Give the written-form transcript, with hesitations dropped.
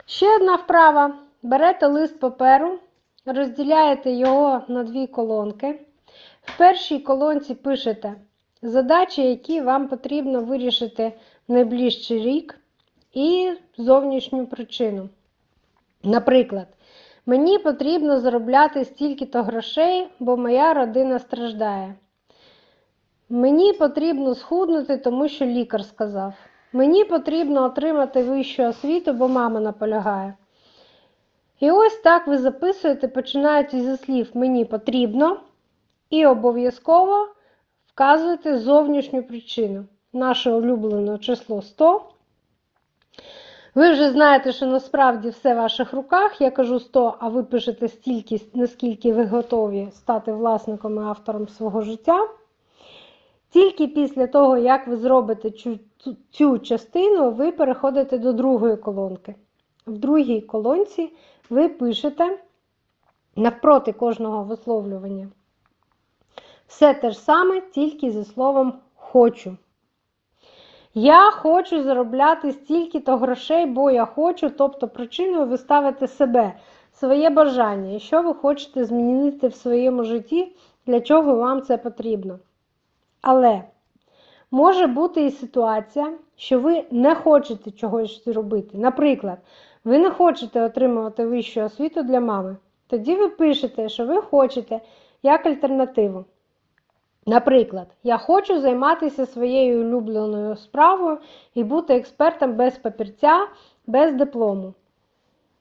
Ще одна вправа. Берете лист паперу, розділяєте його на дві колонки. В першій колонці пишете задачі, які вам потрібно вирішити в найближчий рік, і зовнішню причину. Наприклад, мені потрібно заробляти стільки-то грошей, бо моя родина страждає. Мені потрібно схуднути, тому що лікар сказав. Мені потрібно отримати вищу освіту, бо мама наполягає. І ось так ви записуєте, починаючи зі слів «мені потрібно» і обов'язково вказуєте зовнішню причину. Наше улюблене число 100. Ви вже знаєте, що насправді все в ваших руках. Я кажу 100, а ви пишете стільки, наскільки ви готові стати власником і автором свого життя. Тільки після того, як ви зробите цю частину, ви переходите до другої колонки. В другій колонці ви пишете навпроти кожного висловлювання все те ж саме, тільки зі словом «хочу». Я хочу заробляти стільки-то грошей, бо я хочу, тобто причиною ви ставите себе, своє бажання, і що ви хочете змінити в своєму житті, для чого вам це потрібно. Але може бути і ситуація, що ви не хочете чогось зробити. Наприклад, ви не хочете отримувати вищу освіту для мами. Тоді ви пишете, що ви хочете як альтернативу. Наприклад, я хочу займатися своєю улюбленою справою і бути експертом без папірця, без диплому.